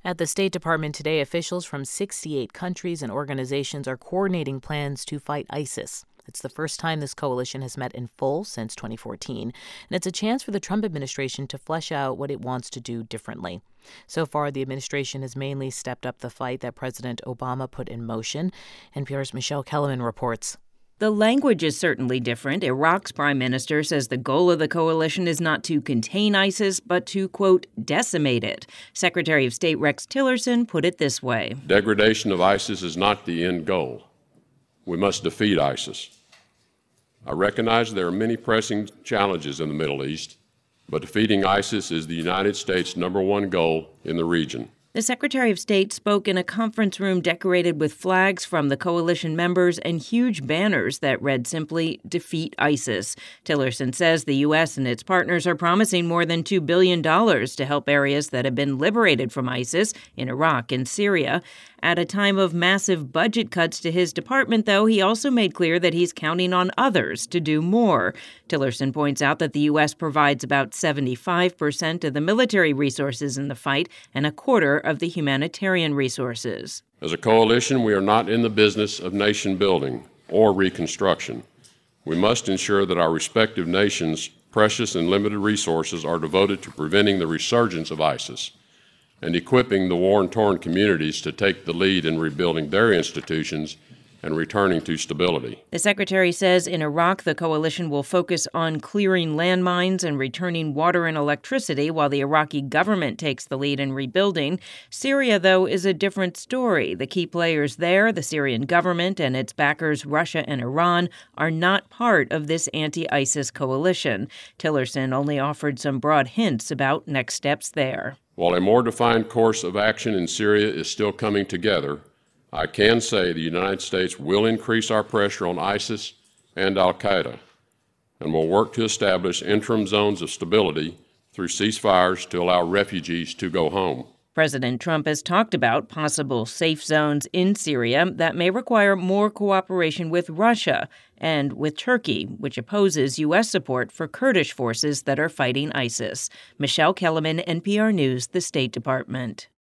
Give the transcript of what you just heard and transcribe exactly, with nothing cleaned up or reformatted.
At the State Department today, officials from sixty-eight countries and organizations are coordinating plans to fight ISIS. It's the first time this coalition has met in full since twenty fourteen, and it's a chance for the Trump administration to flesh out what it wants to do differently. So far, the administration has mainly stepped up the fight that President Obama put in motion. N P R's Michelle Kellerman reports. The language is certainly different. Iraq's prime minister says the goal of the coalition is not to contain ISIS, but to, quote, decimate it. Secretary of State Rex Tillerson put it this way. Degradation of ISIS is not the end goal. We must defeat ISIS. I recognize there are many pressing challenges in the Middle East, but defeating ISIS is the United States' number one goal in the region. The Secretary of State spoke in a conference room decorated with flags from the coalition members and huge banners that read simply, "Defeat ISIS." Tillerson says the U S and its partners are promising more than two billion dollars to help areas that have been liberated from ISIS in Iraq and Syria. At a time of massive budget cuts to his department, though, he also made clear that he's counting on others to do more. Tillerson points out that the U S provides about seventy-five percent of the military resources in the fight and a quarter of the humanitarian resources. As a coalition, we are not in the business of nation building or reconstruction. We must ensure that our respective nations' precious and limited resources are devoted to preventing the resurgence of ISIS and equipping the war-torn communities to take the lead in rebuilding their institutions and returning to stability. The secretary says in Iraq, the coalition will focus on clearing landmines and returning water and electricity while the Iraqi government takes the lead in rebuilding. Syria, though, is a different story. The key players there, the Syrian government and its backers, Russia and Iran, are not part of this anti-ISIS coalition. Tillerson only offered some broad hints about next steps there. While a more defined course of action in Syria is still coming together, I can say the United States will increase our pressure on ISIS and al-Qaeda and will work to establish interim zones of stability through ceasefires to allow refugees to go home. President Trump has talked about possible safe zones in Syria that may require more cooperation with Russia and with Turkey, which opposes U S support for Kurdish forces that are fighting ISIS. Michelle Kellerman, N P R News, the State Department.